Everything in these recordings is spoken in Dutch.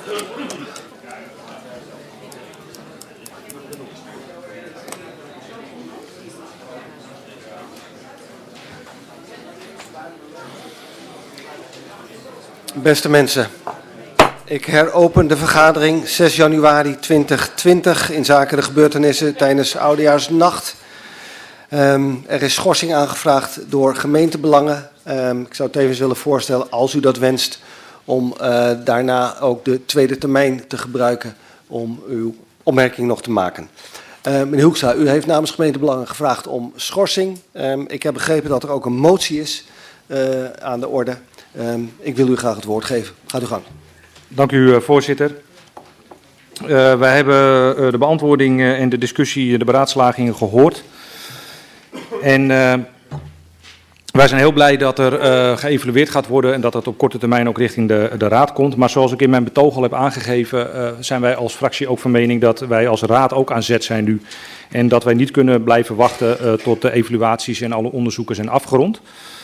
Beste mensen, ik heropen de vergadering 6 januari 2020 in zaken de gebeurtenissen tijdens Oudejaarsnacht. Er is schorsing aangevraagd door gemeentebelangen. Ik zou tevens willen voorstellen, als u dat wenst, om daarna ook de tweede termijn te gebruiken om uw opmerking nog te maken. Meneer Hoekstra, u heeft namens gemeentebelangen gevraagd om schorsing. Ik heb begrepen dat er ook een motie is aan de orde. Ik wil u graag het woord geven. Gaat uw gang. Dank u, voorzitter. Wij hebben de beantwoording en de discussie, de beraadslagingen gehoord. En wij zijn heel blij dat er geëvalueerd gaat worden en dat dat op korte termijn ook richting de raad komt. Maar zoals ik in mijn betoog al heb aangegeven, zijn wij als fractie ook van mening dat wij als raad ook aan zet zijn nu. En dat wij niet kunnen blijven wachten tot de evaluaties en alle onderzoeken zijn afgerond.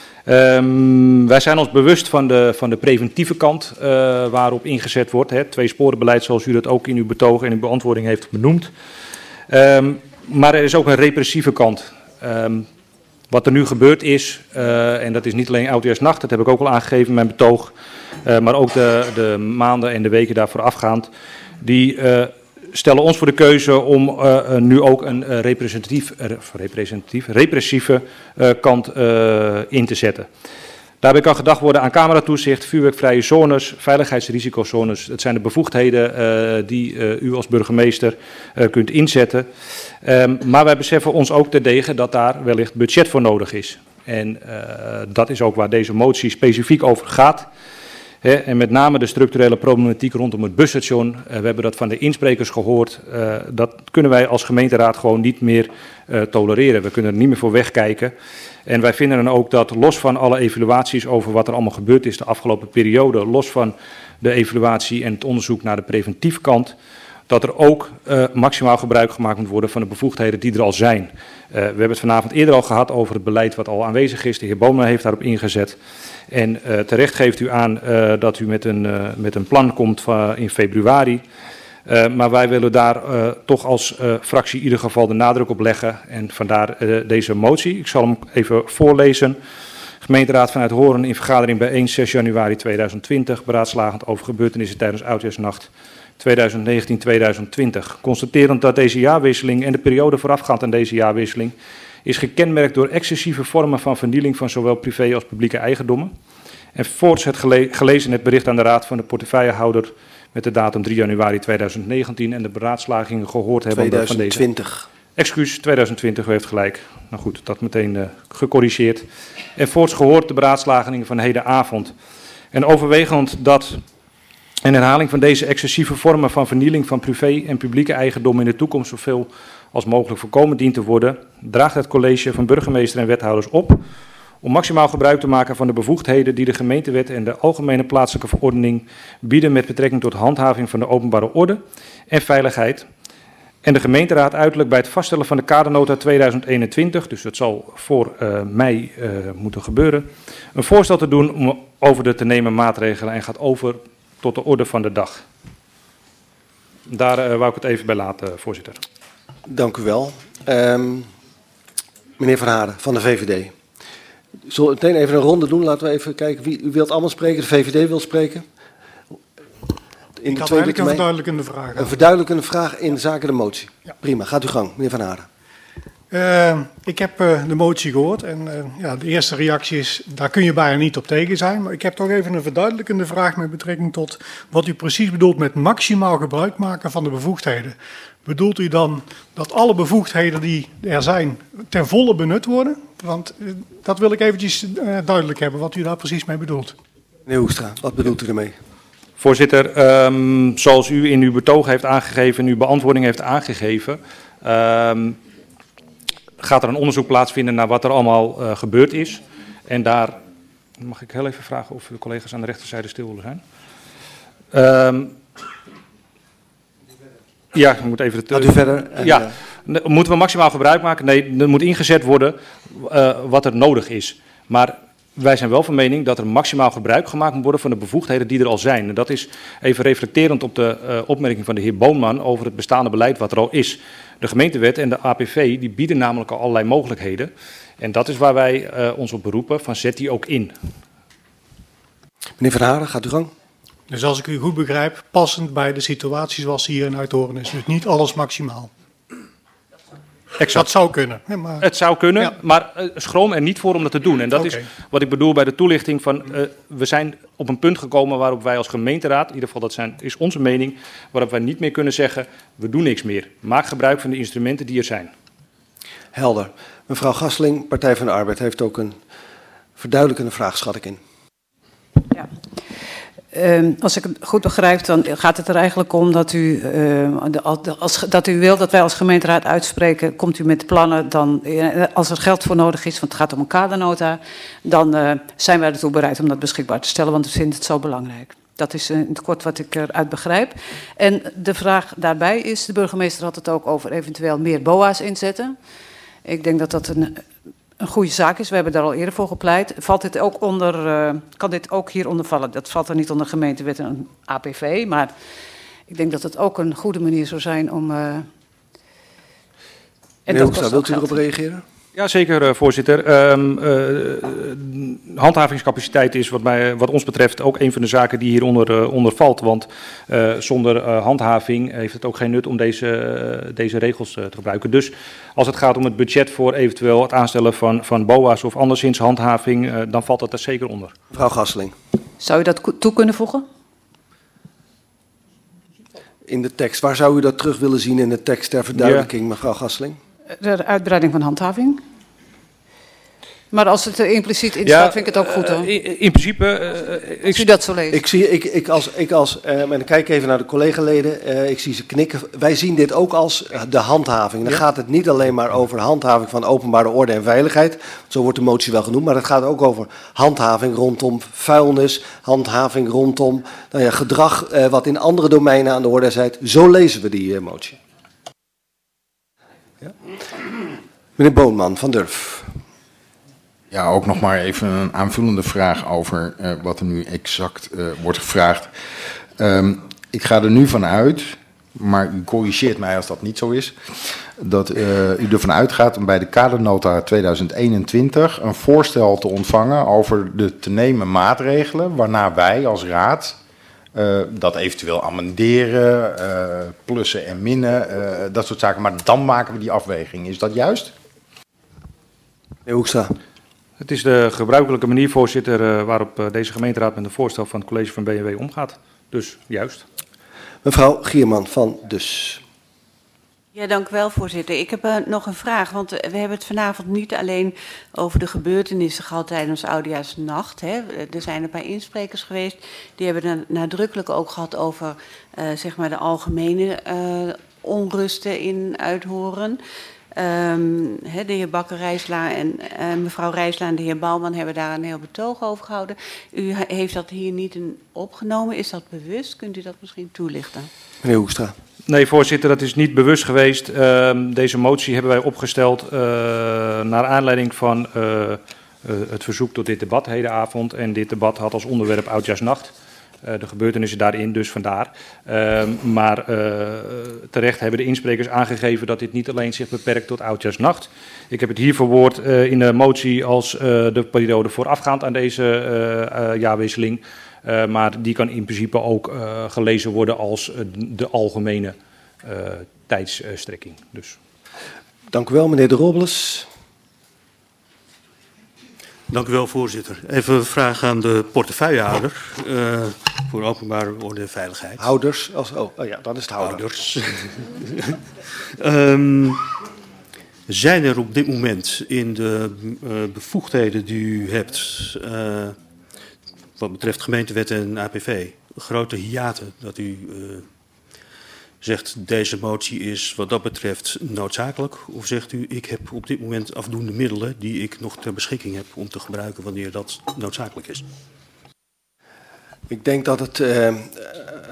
Wij zijn ons bewust van de preventieve kant waarop ingezet wordt. Het tweesporenbeleid zoals u dat ook in uw betoog en uw beantwoording heeft benoemd. Maar er is ook een repressieve kant. Wat er nu gebeurd is, en dat is niet alleen Oudejaarsnacht, dat heb ik ook al aangegeven in mijn betoog, maar ook de maanden en de weken daarvoor afgaand, die stellen ons voor de keuze om nu ook een repressieve kant in te zetten. Daarbij kan gedacht worden aan cameratoezicht, vuurwerkvrije zones, veiligheidsrisicozones. Dat zijn de bevoegdheden die u als burgemeester kunt inzetten. Maar wij beseffen ons ook terdege dat daar wellicht budget voor nodig is. En dat is ook waar deze motie specifiek over gaat. En met name de structurele problematiek rondom het busstation. We hebben dat van de insprekers gehoord. Dat kunnen wij als gemeenteraad gewoon niet meer tolereren. We kunnen er niet meer voor wegkijken. En wij vinden dan ook dat los van alle evaluaties over wat er allemaal gebeurd is de afgelopen periode, los van de evaluatie en het onderzoek naar de preventieve kant, dat er ook maximaal gebruik gemaakt moet worden van de bevoegdheden die er al zijn. We hebben het vanavond eerder al gehad over het beleid wat al aanwezig is. De heer Bomen heeft daarop ingezet. En terecht geeft u aan dat u met een plan komt in februari. Maar wij willen daar toch als fractie in ieder geval de nadruk op leggen. En vandaar deze motie. Ik zal hem even voorlezen. Gemeenteraad vanuit Hoorn in vergadering bijeen 6 januari 2020. Beraadslagend over gebeurtenissen tijdens Oudejaarsnacht 2019-2020. Constaterend dat deze jaarwisseling en de periode voorafgaand aan deze jaarwisseling is gekenmerkt door excessieve vormen van vernieling van zowel privé als publieke eigendommen. En voorts het gelezen het bericht aan de Raad van de portefeuillehouder met de datum 3 januari 2019 en de beraadslagingen gehoord hebben. 2020. Excuus, 2020, u heeft gelijk. Nou goed, dat meteen gecorrigeerd. En voorts gehoord de beraadslagingen van hedenavond. En overwegend dat een herhaling van deze excessieve vormen van vernieling van privé en publieke eigendom in de toekomst zoveel als mogelijk voorkomen dient te worden, draagt het college van burgemeester en wethouders op om maximaal gebruik te maken van de bevoegdheden die de gemeentewet en de algemene plaatselijke verordening bieden met betrekking tot handhaving van de openbare orde en veiligheid. En de gemeenteraad uiterlijk bij het vaststellen van de kadernota 2021, dus dat zal voor mei moeten gebeuren, een voorstel te doen om over de te nemen maatregelen en gaat over tot de orde van de dag. Daar wou ik het even bij laten, voorzitter. Dank u wel. Meneer Van Haren van de VVD. Zullen we meteen even een ronde doen? Laten we even kijken wie u wilt allemaal spreken. De VVD wil spreken. Ik had eigenlijk een verduidelijkende vraag. Een verduidelijkende vraag in zaken de motie. Ja. Prima, gaat uw gang, meneer Van Haren. Ik heb de motie gehoord en de eerste reactie is, daar kun je bijna niet op tegen zijn. Maar ik heb toch even een verduidelijkende vraag met betrekking tot wat u precies bedoelt met maximaal gebruik maken van de bevoegdheden. Bedoelt u dan dat alle bevoegdheden die er zijn ten volle benut worden? Want dat wil ik eventjes duidelijk hebben, wat u daar precies mee bedoelt. Meneer Hoekstra, wat bedoelt u ermee? Voorzitter, zoals u in uw betoog heeft aangegeven, in uw beantwoording heeft aangegeven, gaat er een onderzoek plaatsvinden naar wat er allemaal gebeurd is. En daar mag ik heel even vragen of de collega's aan de rechterzijde stil willen zijn. Ja, ik moet even... Gaat u verder? Ja, moeten we maximaal gebruik maken? Nee, er moet ingezet worden wat er nodig is. Maar wij zijn wel van mening dat er maximaal gebruik gemaakt moet worden van de bevoegdheden die er al zijn. En dat is even reflecterend op de opmerking van de heer Boonman over het bestaande beleid wat er al is. De gemeentewet en de APV die bieden namelijk al allerlei mogelijkheden. En dat is waar wij ons op beroepen, van zet die ook in. Meneer Van Haren, gaat u gang. Dus als ik u goed begrijp, passend bij de situatie zoals hier in Uithoorn is. Dus niet alles maximaal. Exact. Dat zou kunnen. Maar... Het zou kunnen, ja. maar schroom er niet voor om dat te doen. En dat is wat ik bedoel bij de toelichting van... we zijn op een punt gekomen waarop wij als gemeenteraad... in ieder geval is onze mening... waarop wij niet meer kunnen zeggen... we doen niks meer. Maak gebruik van de instrumenten die er zijn. Helder. Mevrouw Gasseling, Partij van de Arbeid, heeft ook een verduidelijkende vraag, schat ik in. Ja. Als ik het goed begrijp, dan gaat het er eigenlijk om dat u, dat u wil dat wij als gemeenteraad uitspreken, komt u met plannen, dan, als er geld voor nodig is, want het gaat om een kadernota, dan zijn wij ertoe bereid om dat beschikbaar te stellen, want we vinden het zo belangrijk. Dat is in het kort wat ik eruit begrijp. En de vraag daarbij is, de burgemeester had het ook over eventueel meer BOA's inzetten. Ik denk dat dat een goede zaak is. We hebben daar al eerder voor gepleit. Valt dit ook onder, kan dit ook hieronder vallen? Dat valt er niet onder gemeentewet en APV, maar ik denk dat het ook een goede manier zou zijn om... Meneer Hoekstra, wilt u erop reageren? Ja, zeker, voorzitter. Handhavingscapaciteit is wat ons betreft ook een van de zaken die hieronder onder valt. Want zonder handhaving heeft het ook geen nut om deze regels te gebruiken. Dus als het gaat om het budget voor eventueel het aanstellen van BOA's of anderszins handhaving, dan valt dat er zeker onder. Mevrouw Gasseling. Zou u dat toe kunnen voegen? In de tekst. Waar zou u dat terug willen zien in de tekst ter verduidelijking, mevrouw Gasseling? De uitbreiding van handhaving. Maar als het er impliciet in staat, vind ik het ook goed hoor. In principe... Als u dat zo leest. En dan kijk ik even naar de collega-leden, ik zie ze knikken. Wij zien dit ook als de handhaving. Dan gaat het niet alleen maar over handhaving van openbare orde en veiligheid. Zo wordt de motie wel genoemd. Maar het gaat ook over handhaving rondom vuilnis. Handhaving rondom gedrag wat in andere domeinen aan de orde is. Zo lezen we die motie. Ja. Meneer Boonman van Durf. Ja, ook nog maar even een aanvullende vraag over wat er nu exact wordt gevraagd. Ik ga er nu van uit, maar u corrigeert mij als dat niet zo is, dat u ervan uitgaat om bij de kadernota 2021 een voorstel te ontvangen over de te nemen maatregelen, waarna wij als raad dat eventueel amenderen, plussen en minnen, dat soort zaken. Maar dan maken we die afweging. Is dat juist? Meneer Hoekstra. Het is de gebruikelijke manier, voorzitter, waarop deze gemeenteraad met een voorstel van het college van BNW omgaat. Dus juist. Mevrouw Gierman van Dus. Ja, dank u wel, voorzitter. Ik heb nog een vraag, want we hebben het vanavond niet alleen over de gebeurtenissen gehad tijdens Oudejaarsnacht. Hè. Er zijn een paar insprekers geweest, die hebben het nadrukkelijk ook gehad over zeg maar de algemene onrusten in Uithoorn. De heer Bakker-Rijsla en mevrouw Rijsla en de heer Bouwman hebben daar een heel betoog over gehouden. U heeft dat hier niet in opgenomen. Is dat bewust? Kunt u dat misschien toelichten? Meneer Hoekstra. Nee, voorzitter, dat is niet bewust geweest. Deze motie hebben wij opgesteld naar aanleiding van het verzoek tot dit debat hedenavond. En dit debat had als onderwerp Oudjaarsnacht. De gebeurtenissen daarin, dus vandaar. Maar terecht hebben de insprekers aangegeven dat dit niet alleen zich beperkt tot Oudjaarsnacht. Ik heb het hier verwoord in de motie als de periode voorafgaand aan deze jaarwisseling. Maar die kan in principe ook gelezen worden als de algemene tijdsstrekking. Dus. Dank u wel, meneer De Robles. Dank u wel, voorzitter. Even een vraag aan de portefeuillehouder voor openbare orde en veiligheid. Houders? Ja, dan is het houders. Zijn er op dit moment in de bevoegdheden die u hebt, wat betreft gemeentewet en APV, grote hiaten dat u zegt deze motie is wat dat betreft noodzakelijk? Of zegt u ik heb op dit moment afdoende middelen die ik nog ter beschikking heb om te gebruiken wanneer dat noodzakelijk is? Ik denk dat het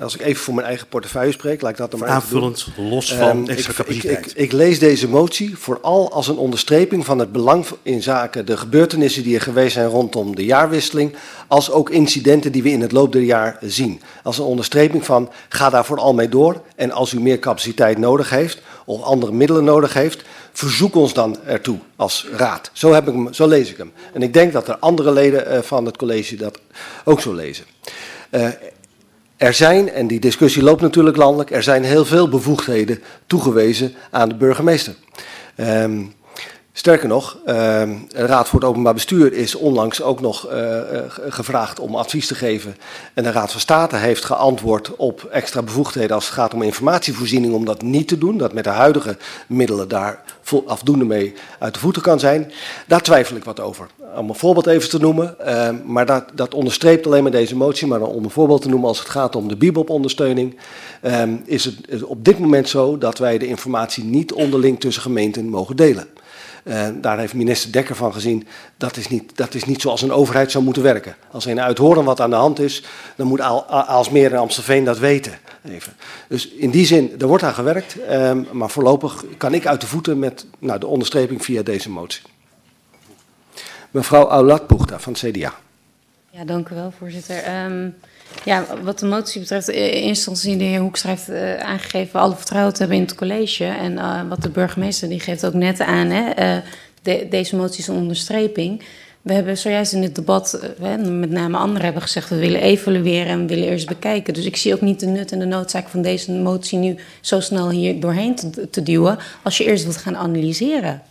als ik even voor mijn eigen portefeuille spreek, laat ik dat dan maar even doen. Aanvullend, los van extra capaciteit. Ik lees deze motie vooral als een onderstreping van het belang in zaken de gebeurtenissen die er geweest zijn rondom de jaarwisseling, als ook incidenten die we in het loop der jaar zien. Als een onderstreping van, ga daar vooral mee door. En als u meer capaciteit nodig heeft, of andere middelen nodig heeft, verzoek ons dan ertoe als raad. Zo lees ik hem. En ik denk dat er andere leden van het college dat ook zo lezen. Er zijn, en die discussie loopt natuurlijk landelijk, er zijn heel veel bevoegdheden toegewezen aan de burgemeester. Sterker nog, de Raad voor het Openbaar Bestuur is onlangs ook nog gevraagd om advies te geven. En de Raad van State heeft geantwoord op extra bevoegdheden als het gaat om informatievoorziening om dat niet te doen. Dat met de huidige middelen daar afdoende mee uit de voeten kan zijn. Daar twijfel ik wat over. Om een voorbeeld even te noemen, maar dat onderstreept alleen maar deze motie. Maar om een voorbeeld te noemen als het gaat om de bibop-ondersteuning, is het op dit moment zo dat wij de informatie niet onderling tussen gemeenten mogen delen. Daar heeft minister Dekker van gezien, dat is niet zoals een overheid zou moeten werken. Als er in Uithoorn wat aan de hand is, dan moet Aalsmeer en Amstelveen dat weten. Even. Dus in die zin, er wordt aan gewerkt, maar voorlopig kan ik uit de voeten met de onderstreping via deze motie. Mevrouw Aulat-Boegta van het CDA. Ja, dank u wel, voorzitter. Ja, wat de motie betreft, in eerste instantie de heer Hoekstra heeft aangegeven alle vertrouwen te hebben in het college. En wat de burgemeester, die geeft ook net aan, deze motie is een onderstreping. We hebben zojuist in dit debat, met name anderen hebben gezegd, we willen evalueren en we willen eerst bekijken. Dus ik zie ook niet de nut en de noodzaak van deze motie nu zo snel hier doorheen te duwen, als je eerst wilt gaan analyseren.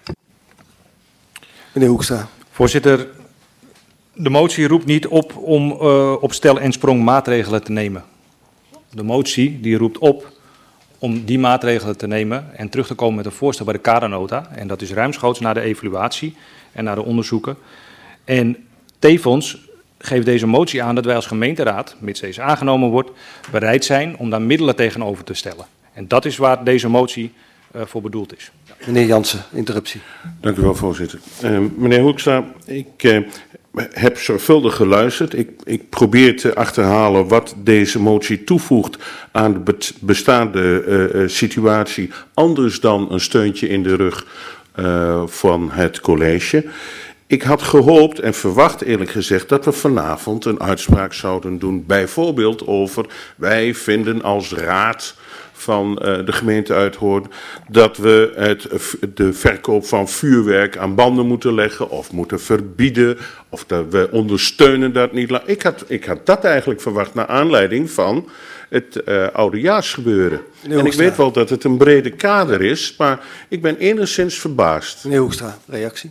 Meneer Hoekstra. Voorzitter, de motie roept niet op om op stel en sprong maatregelen te nemen. De motie die roept op om die maatregelen te nemen en terug te komen met een voorstel bij de kadernota. En dat is ruimschoots naar de evaluatie en naar de onderzoeken. En tevens geeft deze motie aan dat wij als gemeenteraad, mits deze aangenomen wordt, bereid zijn om daar middelen tegenover te stellen. En dat is waar deze motie voor bedoeld is. Meneer Jansen, interruptie. Dank u wel, voorzitter. Meneer Hoekstra, ik heb zorgvuldig geluisterd. Ik probeer te achterhalen wat deze motie toevoegt aan de bestaande situatie, anders dan een steuntje in de rug van het college. Ik had gehoopt en verwacht eerlijk gezegd dat we vanavond een uitspraak zouden doen, bijvoorbeeld over wij vinden als raad van de gemeente Uithoorn dat we de verkoop van vuurwerk aan banden moeten leggen of moeten verbieden of dat we ondersteunen dat niet. Ik had dat eigenlijk verwacht naar aanleiding van het oudejaarsgebeuren. En ik weet wel dat het een brede kader is, maar ik ben enigszins verbaasd. Meneer Hoekstra, reactie?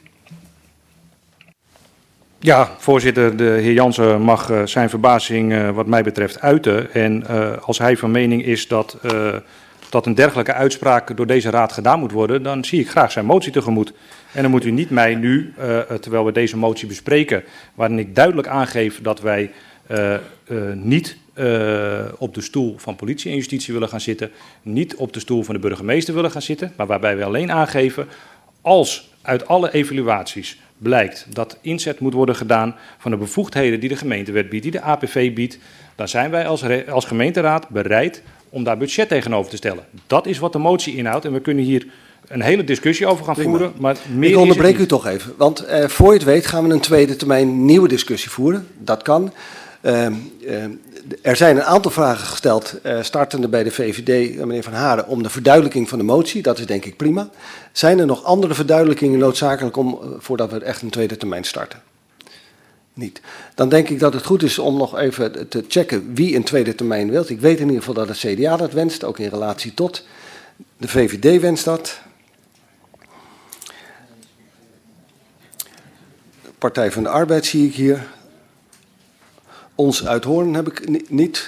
Ja, voorzitter, de heer Jansen mag zijn verbazing wat mij betreft uiten. En als hij van mening is dat een dergelijke uitspraak door deze raad gedaan moet worden, dan zie ik graag zijn motie tegemoet. En dan moet u niet mij nu, terwijl we deze motie bespreken, waarin ik duidelijk aangeef dat wij niet op de stoel van politie en justitie willen gaan zitten, niet op de stoel van de burgemeester willen gaan zitten, maar waarbij we alleen aangeven, als uit alle evaluaties blijkt dat inzet moet worden gedaan van de bevoegdheden die de gemeentewet biedt, die de APV biedt, dan zijn wij als gemeenteraad bereid om daar budget tegenover te stellen. Dat is wat de motie inhoudt en we kunnen hier een hele discussie over gaan voeren. Maar meer ik onderbreek u toch even, want voor je het weet gaan we een tweede termijn nieuwe discussie voeren. Dat kan. Er zijn een aantal vragen gesteld, startende bij de VVD, meneer Van Haren, om de verduidelijking van de motie. Dat is denk ik prima. Zijn er nog andere verduidelijkingen noodzakelijk voordat we echt een tweede termijn starten? Niet. Dan denk ik dat het goed is om nog even te checken wie een tweede termijn wilt. Ik weet in ieder geval dat het CDA dat wenst, ook in relatie tot. De VVD wenst dat. De Partij van de Arbeid zie ik hier. Ons Uithoorn heb ik niet.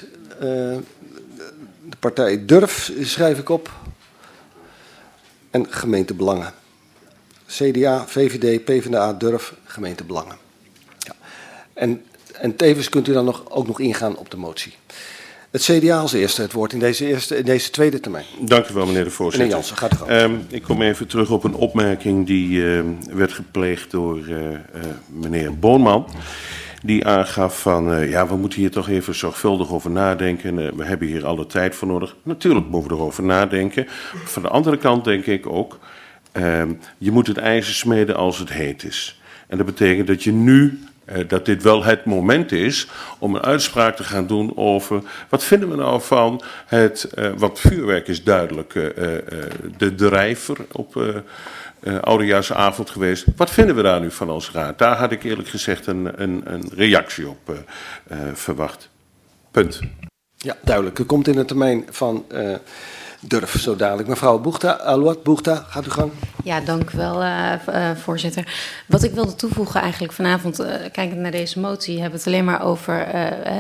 De partij Durf schrijf ik op. En gemeentebelangen. CDA, VVD, PvdA, Durf, gemeentebelangen. Ja. En tevens kunt u dan ook nog ingaan op de motie. Het CDA als eerste het woord in deze tweede termijn. Dank u wel, meneer de voorzitter. Meneer Jansen, gaat u gang. Ik kom even terug op een opmerking die werd gepleegd door meneer Boonman. die aangaf van, ja, we moeten hier toch even zorgvuldig over nadenken. We hebben hier alle tijd voor nodig. Natuurlijk moeten we erover nadenken. Van de andere kant denk ik ook, je moet het ijzer smeden als het heet is. En dat betekent dat je nu, dat dit wel het moment is om een uitspraak te gaan doen over, wat vinden we nou van het, want vuurwerk is duidelijk de drijver op oudejaarsavond geweest. Wat vinden we daar nu van als raad? Daar had ik eerlijk gezegd een reactie op verwacht. Punt. Ja, duidelijk. U komt in de termijn van Durf zo dadelijk. Mevrouw Boegta, Alouat Boegta, gaat u gang. Ja, dank u wel, voorzitter. Wat ik wilde toevoegen eigenlijk vanavond, kijkend naar deze motie, hebben we het alleen maar over,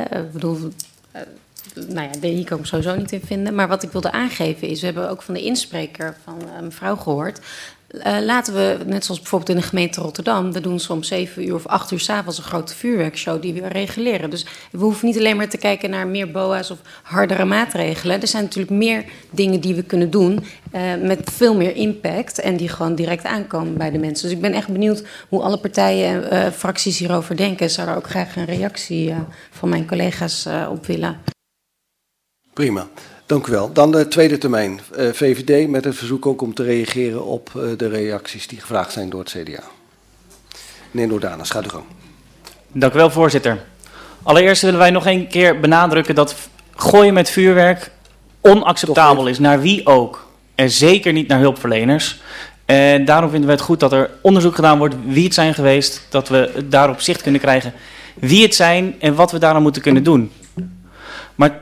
nou ja, hier kan ik sowieso niet in vinden. Maar wat ik wilde aangeven is, we hebben ook van de inspreker van mevrouw gehoord. Laten we, net zoals bijvoorbeeld in de gemeente Rotterdam, we doen soms 7 uur of 8 uur 's avonds een grote vuurwerkshow die we reguleren. Dus we hoeven niet alleen maar te kijken naar meer BOA's of hardere maatregelen. Er zijn natuurlijk meer dingen die we kunnen doen met veel meer impact en die gewoon direct aankomen bij de mensen. Dus ik ben echt benieuwd hoe alle partijen en fracties hierover denken. Ik zou daar ook graag een reactie van mijn collega's op willen. Prima. Dank u wel. Dan de tweede termijn. VVD met het verzoek ook om te reageren op de reacties die gevraagd zijn door het CDA. Meneer Nordanus, gaat u gang. Dank u wel, voorzitter. Allereerst willen wij nog een keer benadrukken dat gooien met vuurwerk onacceptabel is, naar wie ook. En zeker niet naar hulpverleners. En daarom vinden we het goed dat er onderzoek gedaan wordt wie het zijn geweest. Dat we daarop zicht kunnen krijgen wie het zijn en wat we daaraan moeten kunnen doen. Maar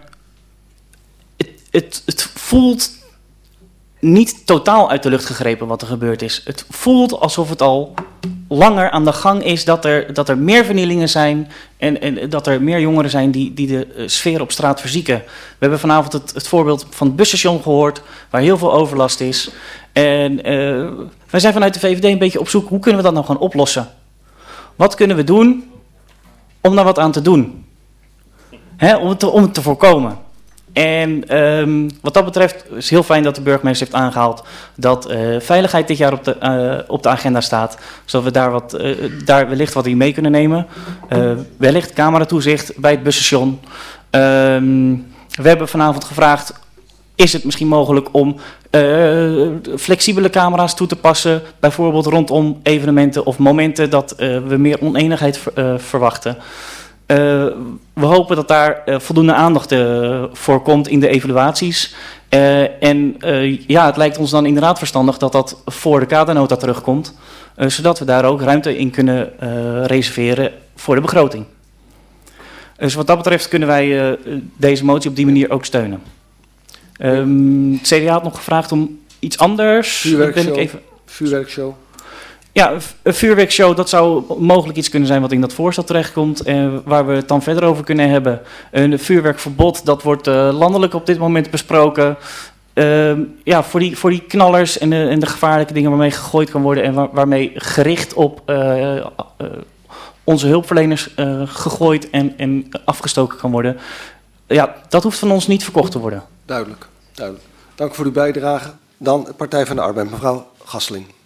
het voelt niet totaal uit de lucht gegrepen wat er gebeurd is. Het voelt alsof het al langer aan de gang is dat er meer vernielingen zijn en dat er meer jongeren zijn die de sfeer op straat verzieken. We hebben vanavond het voorbeeld van het busstation gehoord, waar heel veel overlast is. En wij zijn vanuit de VVD een beetje op zoek, hoe kunnen we dat nou gaan oplossen? Wat kunnen we doen om daar wat aan te doen? Om het te voorkomen. En wat dat betreft is het heel fijn dat de burgemeester heeft aangehaald dat veiligheid dit jaar op de agenda staat. Zodat we daar wellicht wat in mee kunnen nemen. Wellicht cameratoezicht bij het busstation. We hebben vanavond gevraagd, is het misschien mogelijk om flexibele camera's toe te passen. Bijvoorbeeld rondom evenementen of momenten dat we meer oneenigheid verwachten. We hopen dat daar voldoende aandacht voor komt in de evaluaties. Het lijkt ons dan inderdaad verstandig dat dat voor de kadernota terugkomt. Zodat we daar ook ruimte in kunnen reserveren voor de begroting. Dus wat dat betreft kunnen wij deze motie op die manier ook steunen. Het CDA had nog gevraagd om iets anders. Vuurwerkshow. Ja, een vuurwerkshow, dat zou mogelijk iets kunnen zijn wat in dat voorstel terechtkomt. Waar we het dan verder over kunnen hebben. Een vuurwerkverbod, dat wordt landelijk op dit moment besproken. Voor die knallers en de gevaarlijke dingen waarmee gegooid kan worden. En waarmee gericht op onze hulpverleners gegooid en afgestoken kan worden. Ja, dat hoeft van ons niet verkocht te worden. Duidelijk. Dank voor uw bijdrage. Dan Partij van de Arbeid, mevrouw Gasseling.